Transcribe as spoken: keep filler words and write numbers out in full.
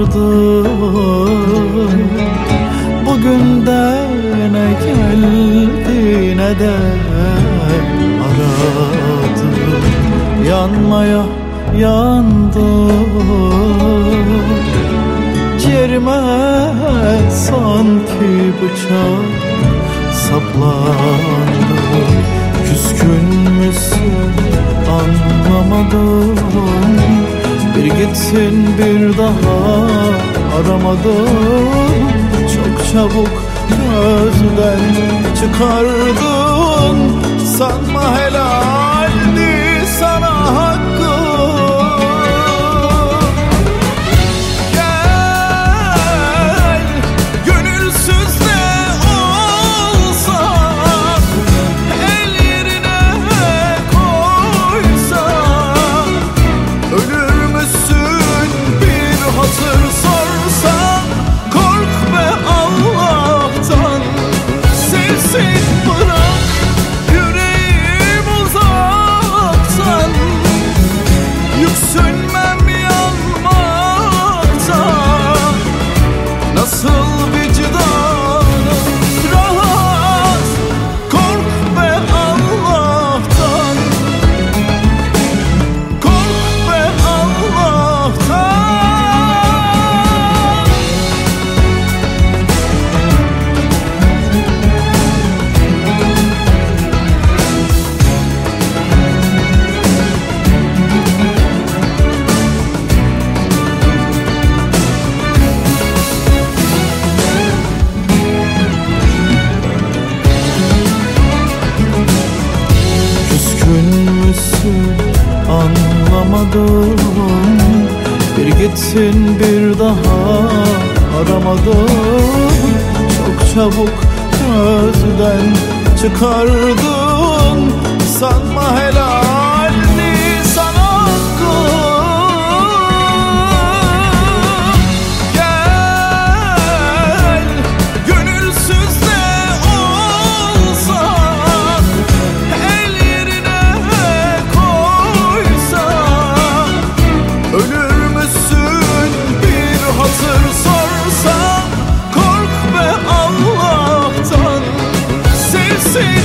aldım. Bugün de ne geldi ne de aradım. Yanmaya yandım. Ciğerime sanki bıçak saplandı. Küskün müsün anlamadım. Bir gitsin bir daha aramadım. Çok çabuk gözden çıkardın. Sanma helaldi sana hakkım. Gel gönülsüz de olsan, el yerine koysan, ölür müsün bir hatır sorsan. Kork be Allah'tan, sevsin bırak yüreğim uzaktan. Yüksünmem yanmaktan. Nasıl vicdanım rahat. Kork be Allah'tan, kork be Allah'tan. Anlamadım. Bir gitsin bir daha aramadım. Çok çabuk gözden çıkardın. Sanma helaldi sana hakkım. Gel gönülsüz de olsan, el yerine koysan. Ölür müsün bir hatır sorsan. Kork be Allah'tan, sevsin